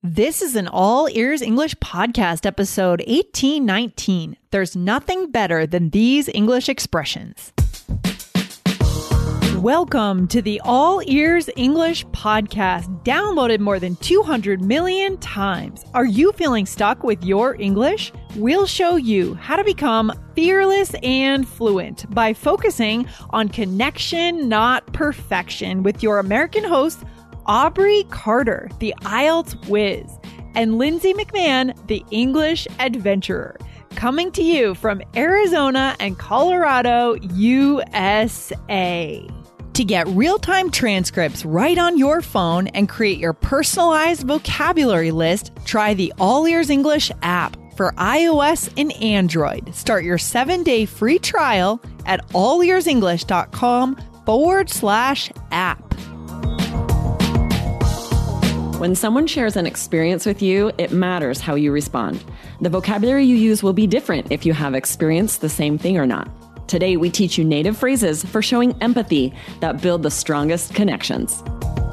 This is an All Ears English podcast, episode 1819. There's nothing better than these English expressions. Welcome to the All Ears English podcast, downloaded more than 200 million times. Are you feeling stuck with your English? We'll show you how to become fearless and fluent by focusing on connection, not perfection, with your American hosts, Aubrey Carter, the IELTS whiz, and Lindsay McMahon, the English adventurer, coming to you from Arizona and Colorado, USA. To get real-time transcripts right on your phone and create your personalized vocabulary list, try the All Ears English app for iOS and Android. Start your 7-day free trial at allearsenglish.com/app. When someone shares an experience with you, it matters how you respond. The vocabulary you use will be different if you have experienced the same thing or not. Today, we teach you native phrases for showing empathy that build the strongest connections.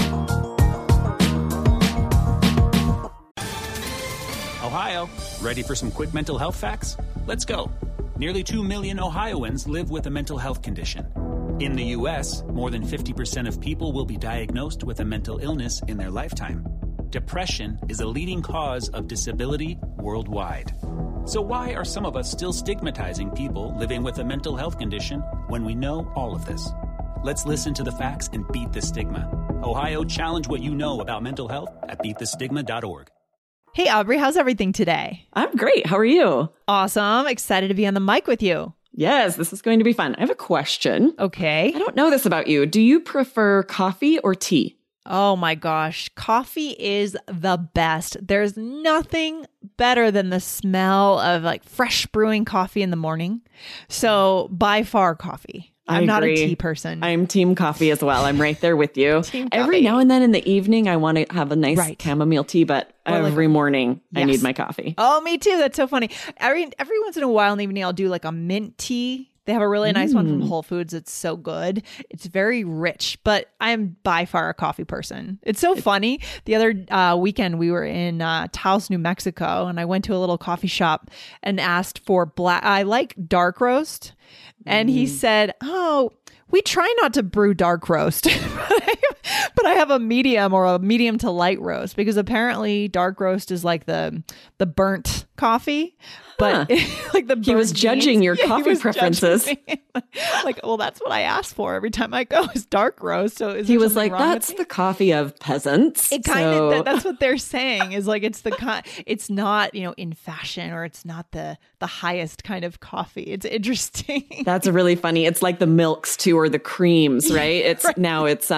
Ohio, ready for some quick mental health facts? Let's go. Nearly 2 million Ohioans live with a mental health condition. In the U.S., more than 50% of people will be diagnosed with a mental illness in their lifetime. Depression is a leading cause of disability worldwide. So why are some of us still stigmatizing people living with a mental health condition when we know all of this? Let's listen to the facts and beat the stigma. Ohio, challenge what you know about mental health at beatthestigma.org. Hey, Aubrey, how's everything today? I'm great. How are you? Awesome. Excited to be on the mic with you. Yes, this is going to be fun. I have a question. Okay. I don't know this about you. Do you prefer coffee or tea? Oh my gosh, coffee is the best. There's nothing better than the smell of like fresh brewing coffee in the morning. So by far coffee. I'm not a tea person. I'm team coffee as well. I'm right there with you. Team Every coffee. now and then in the evening, I want to have a nice chamomile tea, but every morning I need my coffee. Oh, me too. That's so funny. Every once in a while in the evening, I'll do like a mint tea. They have a really nice one from Whole Foods. It's so good. It's very rich, but I am by far a coffee person. It's so funny. The other weekend, we were in Taos, New Mexico, and I went to a little coffee shop and asked for black. I like dark roast. And he said, "Oh, we try not to brew dark roast, but I have a medium or a medium to light roast, because apparently dark roast is like the burnt coffee." But like he was judging your coffee preferences. Like, well, that's what I asked for every time I go is dark roast. So he was like, "That's the coffee of peasants." It kind of that's what they're saying is like it's it's not, in fashion, or it's not the highest kind of coffee. It's interesting. That's really funny. It's like the milks too, or the creams, right? It's now it's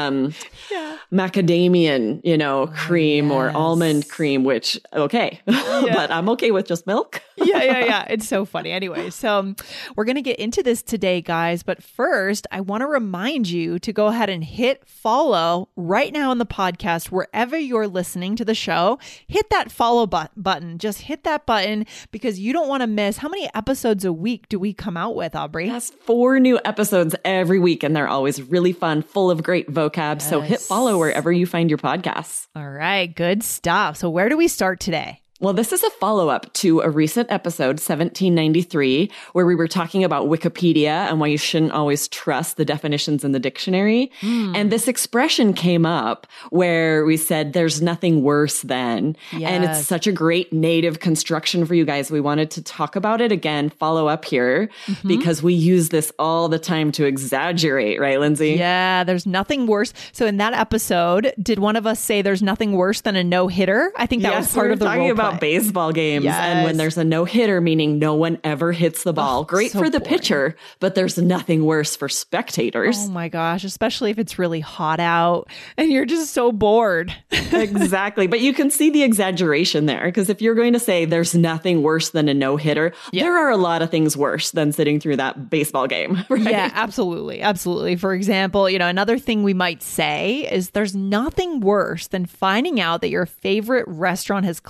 macadamian, cream or almond cream, which but I'm okay with just milk. Yeah. It's so funny. Anyway, so we're going to get into this today, guys. But first, I want to remind you to go ahead and hit follow right now in the podcast, wherever you're listening to the show. Hit that follow button. Just hit that button, because you don't want to miss. How many episodes a week do we come out with, Aubrey? That's 4 new episodes every week, and they're always really fun, full of great vocab. Yes. So hit follow wherever you find your podcasts. All right. Good stuff. So where do we start today? Well, this is a follow-up to a recent episode, 1793, where we were talking about Wikipedia and why you shouldn't always trust the definitions in the dictionary. And this expression came up where we said there's nothing worse than. Yes. And it's such a great native construction for you guys. We wanted to talk about it again, follow up here, because we use this all the time to exaggerate, right, Lindsay? Yeah, there's nothing worse. So in that episode, did one of us say there's nothing worse than a no-hitter? I think that was part of the role play. Baseball games. Yes. And when there's a no-hitter, meaning no one ever hits the ball. Great for the pitcher, but there's nothing worse for spectators. Oh my gosh, especially if it's really hot out and you're just so bored. Exactly. But you can see the exaggeration there, because if you're going to say there's nothing worse than a no-hitter, there are a lot of things worse than sitting through that baseball game. Right? Yeah, absolutely. Absolutely. For example, another thing we might say is there's nothing worse than finding out that your favorite restaurant has closed.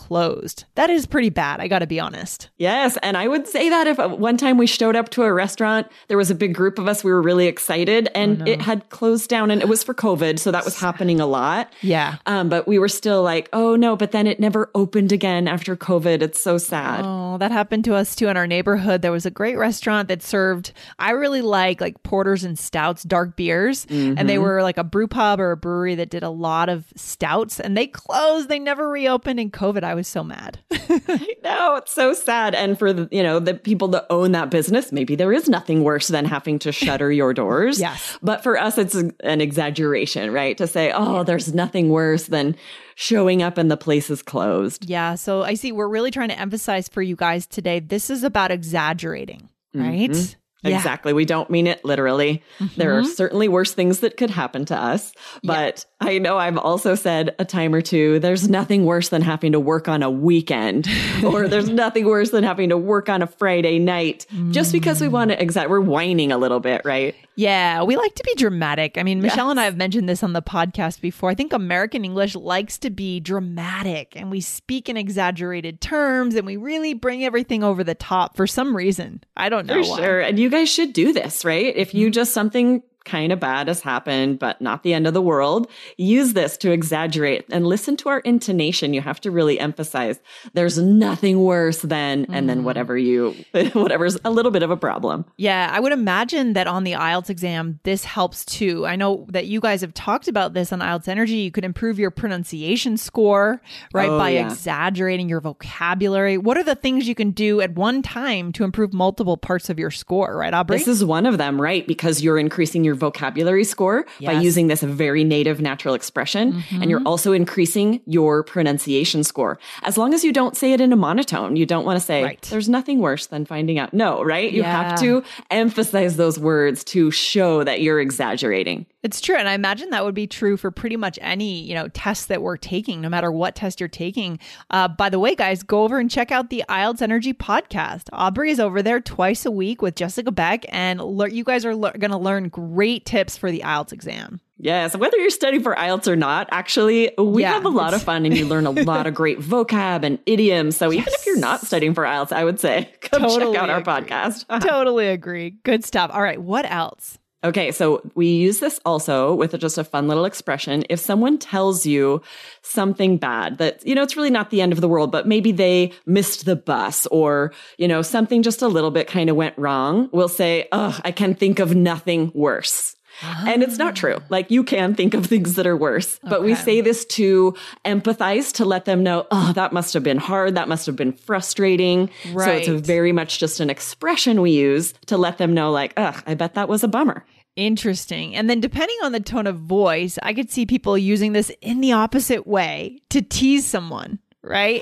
closed. That is pretty bad. I got to be honest. Yes. And I would say that if one time we showed up to a restaurant, there was a big group of us, we were really excited and it had closed down and it was for COVID. So that was happening a lot. Yeah. But we were still like, oh no, but then it never opened again after COVID. It's so sad. Oh, that happened to us too in our neighborhood. There was a great restaurant that served, I really like porters and stouts, dark beers. And they were like a brew pub or a brewery that did a lot of stouts and they closed. They never reopened in COVID. I was so mad. I know, it's so sad. And for the people that own that business, maybe there is nothing worse than having to shutter your doors. Yes. But for us, it's an exaggeration, right? To say, oh, there's nothing worse than showing up and the place is closed. Yeah. So I see we're really trying to emphasize for you guys today, this is about exaggerating, right? Yeah. Exactly. We don't mean it literally. There are certainly worse things that could happen to us. But I know I've also said a time or two, there's nothing worse than having to work on a weekend or there's nothing worse than having to work on a Friday night just because we want to we're whining a little bit, right? Yeah, we like to be dramatic. I mean, Michelle and I have mentioned this on the podcast before. I think American English likes to be dramatic and we speak in exaggerated terms and we really bring everything over the top for some reason. I don't know why. Sure. And you guys should do this, right? If you just something kind of bad has happened, but not the end of the world, use this to exaggerate and listen to our intonation. You have to really emphasize there's nothing worse than, and then whatever's a little bit of a problem. Yeah, I would imagine that on the IELTS exam, this helps too. I know that you guys have talked about this on IELTS Energy. You could improve your pronunciation score, right? By exaggerating your vocabulary. What are the things you can do at one time to improve multiple parts of your score, right, Aubrey? This is one of them, right? Because you're increasing your vocabulary score by using this very native natural expression. And you're also increasing your pronunciation score. As long as you don't say it in a monotone, you don't want to say, there's nothing worse than finding out. No, right? You have to emphasize those words to show that you're exaggerating. It's true. And I imagine that would be true for pretty much any, test that we're taking, no matter what test you're taking. By the way, guys, go over and check out the IELTS Energy podcast. Aubrey is over there twice a week with Jessica Beck, and you guys are going to learn great tips for the IELTS exam. Yes, whether you're studying for IELTS or not, actually, we have a lot of fun and you learn a lot of great vocab and idioms. So even if you're not studying for IELTS, I would say come check out our podcast. Totally agree. Good stuff. All right, what else? Okay, so we use this also with just a fun little expression. If someone tells you something bad that, it's really not the end of the world, but maybe they missed the bus or, something just a little bit kind of went wrong, we'll say, oh, I can think of nothing worse. And it's not true. Like you can think of things that are worse, but we say this to empathize, to let them know, oh, that must have been hard. That must have been frustrating. Right. So it's very much just an expression we use to let them know like, ugh, I bet that was a bummer. Interesting. And then depending on the tone of voice, I could see people using this in the opposite way to tease someone. Right?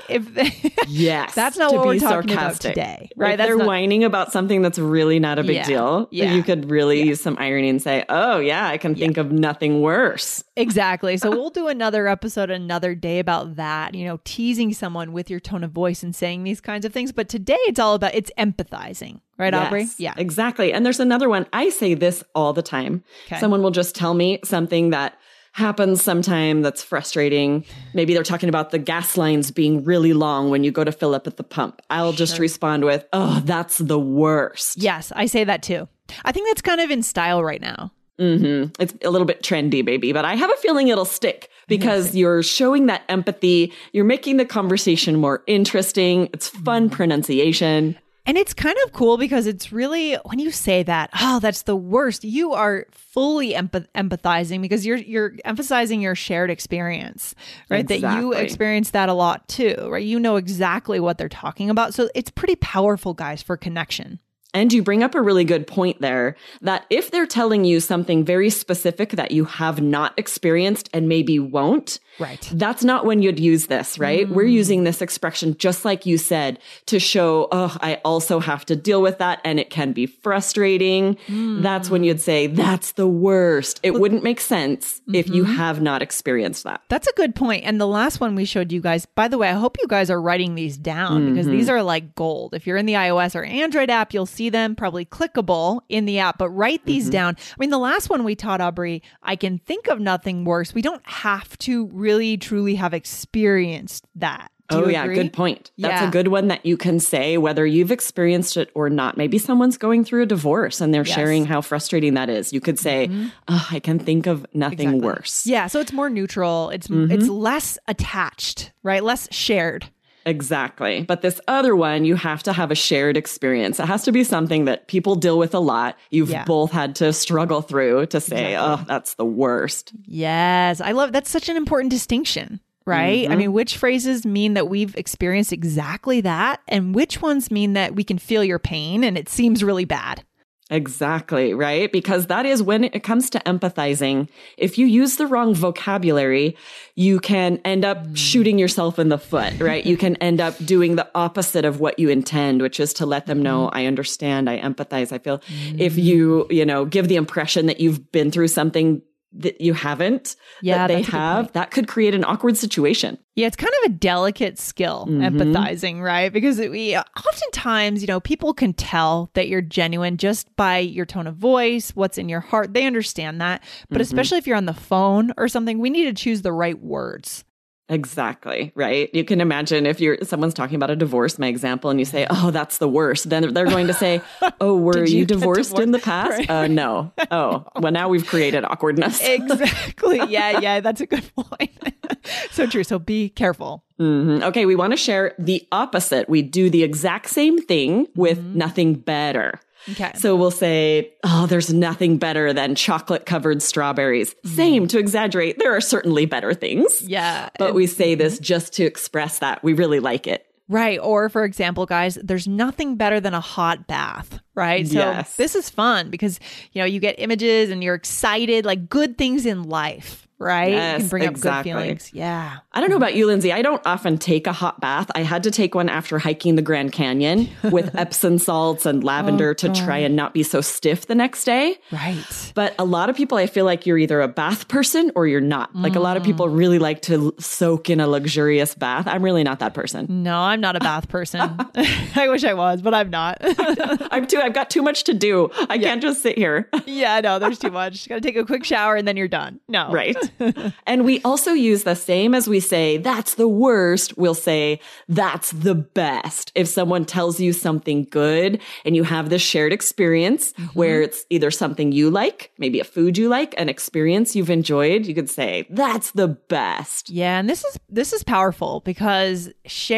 Yes. That's not what we're talking about today. Right? If they're whining about something that's really not a big deal. Yeah. You could really use some irony and say, oh, yeah, I can think of nothing worse. Exactly. So we'll do another episode another day about that, teasing someone with your tone of voice and saying these kinds of things. But today it's all about, it's empathizing. Right, Aubrey? Yeah, exactly. And there's another one. I say this all the time. Okay. Someone will just tell me something that happens sometime that's frustrating. Maybe they're talking about the gas lines being really long when you go to fill up at the pump. I'll just respond with, oh, that's the worst. Yes, I say that too. I think that's kind of in style right now. It's a little bit trendy, baby, but I have a feeling it'll stick because you're showing that empathy. You're making the conversation more interesting. It's fun pronunciation. And it's kind of cool because it's really, when you say that, oh, that's the worst, you are fully empathizing because you're emphasizing your shared experience, right? Exactly. That you experience that a lot too, right? You know exactly what they're talking about. So it's pretty powerful, guys, for connection. And you bring up a really good point there that if they're telling you something very specific that you have not experienced and maybe won't, right, that's not when you'd use this, right? We're using this expression, just like you said, to show, oh, I also have to deal with that and it can be frustrating. That's when you'd say, that's the worst. It wouldn't make sense if you have not experienced that. That's a good point. And the last one we showed you guys, by the way, I hope you guys are writing these down because these are like gold. If you're in the iOS or Android app, you'll see them, probably clickable in the app, but write these down. I mean, the last one we taught, Aubrey, I can think of nothing worse. We don't have to really truly have experienced that. Do you yeah, agree? good point. That's Yeah. a good one that you can say whether you've experienced it or not. Maybe someone's going through a divorce and they're Yes. sharing how frustrating that is. You could say, oh, I can think of nothing Exactly. worse. Yeah, so it's more neutral. It's less attached, right? Less shared. Exactly. But this other one, you have to have a shared experience. It has to be something that people deal with a lot. You've Yeah. both had to struggle through to say, oh, that's the worst. Yes, I love that's such an important distinction, right? I mean, which phrases mean that we've experienced exactly that, and which ones mean that we can feel your pain and it seems really bad. Exactly, right? Because that is when it comes to empathizing, if you use the wrong vocabulary, you can end up shooting yourself in the foot, right? You can end up doing the opposite of what you intend, which is to let them know, I understand, I empathize, I feel. If you give the impression that you've been through something that you haven't, Yeah, that they that's a good have, point. that could create an awkward situation. Yeah, it's kind of a delicate skill, empathizing, right? Because we oftentimes, people can tell that you're genuine just by your tone of voice, what's in your heart. They understand that. But especially if you're on the phone or something, we need to choose the right words. Exactly, right? You can imagine if someone's talking about a divorce, my example, and you say, oh, that's the worst. Then they're going to say, oh, were Did you you get divorced in the divorced? past? Right. No. Oh, well, now we've created awkwardness. Exactly. Yeah, that's a good point. So true. So be careful. Okay, we want to share the opposite. We do the exact same thing with nothing better. Okay. So we'll say, oh, there's nothing better than chocolate covered strawberries. Same, to exaggerate. There are certainly better things. Yeah. But we say this just to express that we really like it. Right. Or for example, guys, there's nothing better than a hot bath, right? So Yes. this is fun because, you get images and you're excited, like good things in life, right? Yes, you can bring exactly. up good feelings. Yeah. I don't know about you, Lindsay. I don't often take a hot bath. I had to take one after hiking the Grand Canyon with Epsom salts and lavender to try and not be so stiff the next day. Right. But a lot of people, I feel like you're either a bath person or you're not. Like a lot of people really like to soak in a luxurious bath. I'm really not that person. No, I'm not a bath person. I wish I was, but I'm not. I've got too much to do. I can't just sit here. Yeah, no, there's too much. Got to take a quick shower and then you're done. No. Right. And we also use the same as we say, that's the worst. We'll say, that's the best. If someone tells you something good and you have this shared experience where it's either something you like, maybe a food you like, an experience you've enjoyed, you could say, that's the best. Yeah, and this is powerful because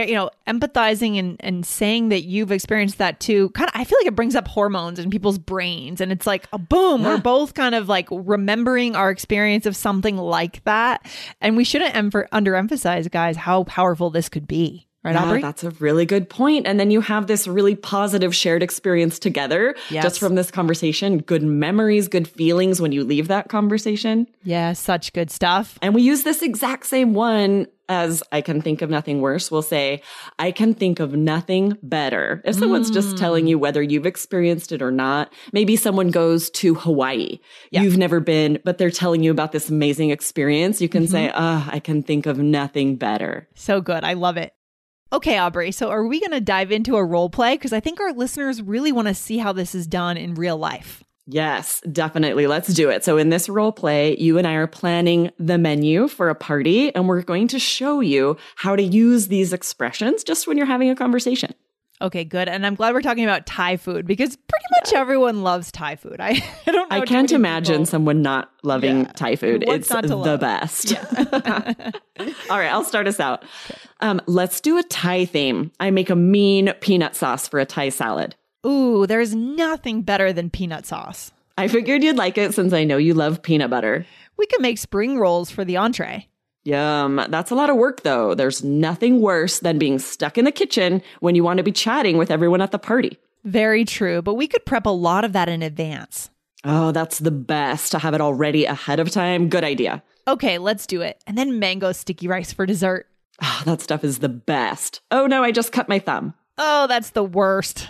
empathizing and saying that you've experienced that too, kind of I feel like it brings up hormones in people's brains and it's like a boom, we're both kind of like remembering our experience of something like that. And we shouldn't underemphasize, guys, how powerful this could be. Right, Yeah, Aubrey? that's a really good point. And then you have this really positive shared experience together Yes. just from this conversation. Good memories, good feelings when you leave that conversation. Yeah, such good stuff. And we use this exact same one as I can think of nothing worse. We'll say, I can think of nothing better. If someone's just telling you whether you've experienced it or not, maybe someone goes to Hawaii. Yeah. You've never been, but they're telling you about this amazing experience. You can say, I can think of nothing better. So good. I love it. Okay, Aubrey. So are we going to dive into a role play? Because I think our listeners really want to see how this is done in real life. Yes, definitely. Let's do it. So in this role play, you and I are planning the menu for a party, and we're going to show you how to use these expressions just when you're having a conversation. Okay, good. And I'm glad we're talking about Thai food because pretty much everyone loves Thai food. I don't know. I too can't many imagine people- someone not loving Yeah. Thai food. What's It's not to the love? best. All right, I'll start us out. Let's do a Thai theme. I make a mean peanut sauce for a Thai salad. Ooh, there's nothing better than peanut sauce. I figured you'd like it since I know you love peanut butter. We can make spring rolls for the entree. Yum. That's a lot of work, though. There's nothing worse than being stuck in the kitchen when you want to be chatting with everyone at the party. Very true, but we could prep a lot of that in advance. Oh, that's the best to have it all ready ahead of time. Good idea. Okay, let's do it. And then mango sticky rice for dessert. Oh, that stuff is the best. Oh no, I just cut my thumb. Oh, that's the worst.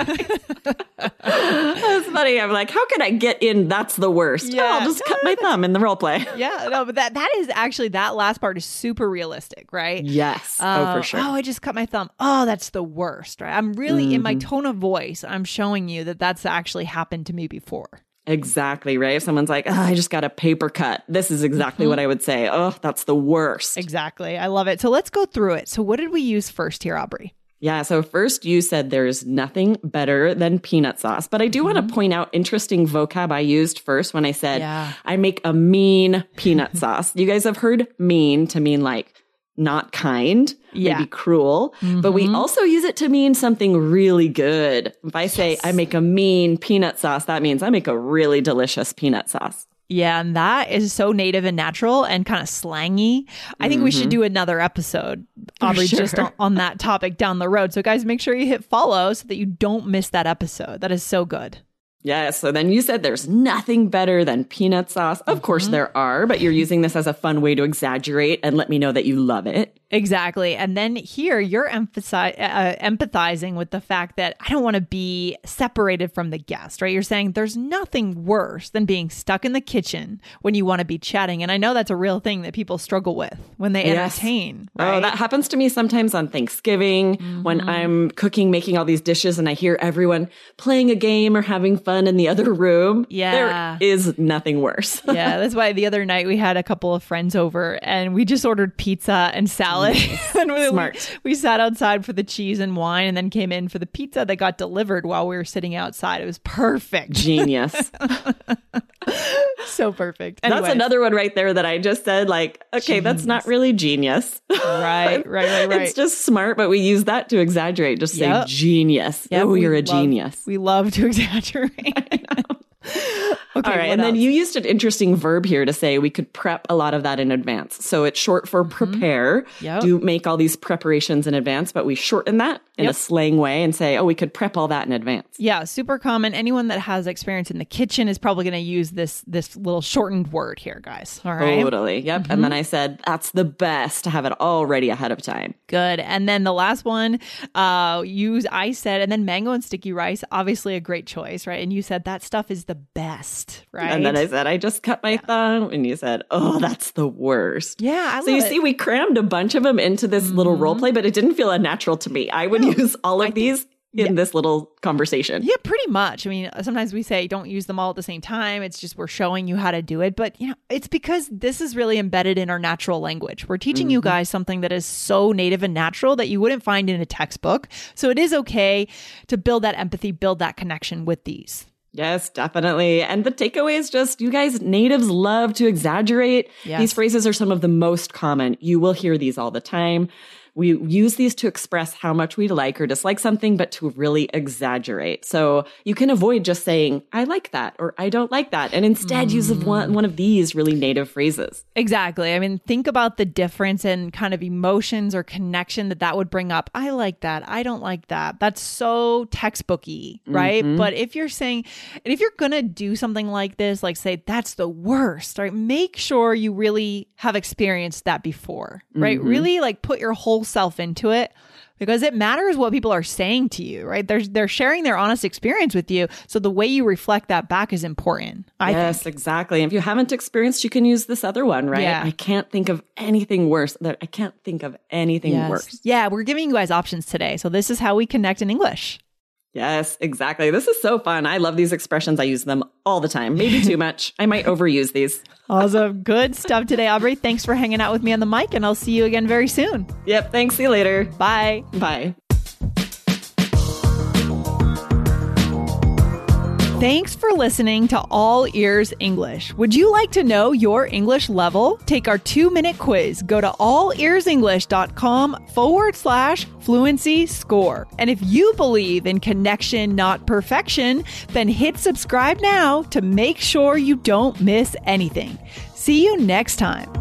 That's funny. I'm like, how can I get in? That's the worst. Yeah. Oh, I'll just cut my thumb in the role play. Yeah, no, but that is actually, that last part is super realistic, right? Yes. Oh, for sure. Oh, I just cut my thumb. Oh, that's the worst, right? I'm really, in my tone of voice, I'm showing you that that's actually happened to me before. Exactly, right? If someone's like, I just got a paper cut. This is exactly what I would say. Oh, that's the worst. Exactly. I love it. So let's go through it. So what did we use first here, Aubrey? Yeah, so first you said there's nothing better than peanut sauce. But I do want to point out interesting vocab I used first when I said, I make a mean peanut sauce. You guys have heard mean to mean like not kind, maybe cruel, but we also use it to mean something really good. If I say I make a mean peanut sauce, that means I make a really delicious peanut sauce. Yeah, and that is so native and natural and kind of slangy. I think we should do another episode, Aubrey, just on that topic down the road. So guys, make sure you hit follow so that you don't miss that episode. That is so good. Yeah, so then you said there's nothing better than peanut sauce. Of course there are, but you're using this as a fun way to exaggerate and let me know that you love it. Exactly. And then here you're empathizing with the fact that I don't want to be separated from the guest, right? You're saying there's nothing worse than being stuck in the kitchen when you want to be chatting. And I know that's a real thing that people struggle with when they entertain. Right? Oh, that happens to me sometimes on Thanksgiving when I'm cooking, making all these dishes and I hear everyone playing a game or having fun in the other room. Yeah. There is nothing worse. Yeah. That's why the other night we had a couple of friends over and we just ordered pizza and salad. And we sat outside for the cheese and wine and then came in for the pizza that got delivered while we were sitting outside. It was perfect. Genius. So perfect. Anyways. That's another one right there that I just said, like, okay, that's not really genius. Right. It's just smart, but we use that to exaggerate. Just say genius. Oh, you're a genius. We love to exaggerate. Okay, all right. And then you used an interesting verb here to say we could prep a lot of that in advance. So it's short for prepare. Do make all these preparations in advance, but we shorten that in a slang way and say, we could prep all that in advance. Yeah, super common. Anyone that has experience in the kitchen is probably going to use this little shortened word here, guys. All right. Totally. Yep. And then I said, that's the best to have it all ready ahead of time. Good. And then the last one, I said, and then mango and sticky rice, obviously a great choice, right? And you said that stuff is the best, right? And then I said, I just cut my thumb. And you said, oh, that's the worst. Yeah. So you see, we crammed a bunch of them into this little role play, but it didn't feel unnatural to me. I would use all of these in this little conversation. Yeah, pretty much. I mean, sometimes we say don't use them all at the same time. It's just we're showing you how to do it. But, it's because this is really embedded in our natural language. We're teaching you guys something that is so native and natural that you wouldn't find in a textbook. So it is okay to build that empathy, build that connection with these. Yes, definitely. And the takeaway is just, you guys, natives love to exaggerate. Yes. These phrases are some of the most common. You will hear these all the time. We use these to express how much we like or dislike something, but to really exaggerate. So you can avoid just saying, I like that, or I don't like that, and instead use one of these really native phrases. Exactly. I mean, think about the difference in kind of emotions or connection that would bring up. I like that. I don't like that. That's so textbooky, right? But if you're saying, and if you're going to do something like this, like say, that's the worst, right? Make sure you really have experienced that before, right? Really like put your whole self into it, because it matters what people are saying to you, right? They're sharing their honest experience with you. So the way you reflect that back is important. I think. Exactly. If you haven't experienced, you can use this other one, right? Yeah. I can't think of anything worse. I can't think of anything worse. Yeah, we're giving you guys options today. So this is how we connect in English. Yes, exactly. This is so fun. I love these expressions. I use them all the time. Maybe too much. I might overuse these. Awesome. Good stuff today, Aubrey. Thanks for hanging out with me on the mic, and I'll see you again very soon. Yep. Thanks. See you later. Bye. Bye. Thanks for listening to All Ears English. Would you like to know your English level? Take our 2-minute quiz. Go to allearsenglish.com/fluency score. And if you believe in connection, not perfection, then hit subscribe now to make sure you don't miss anything. See you next time.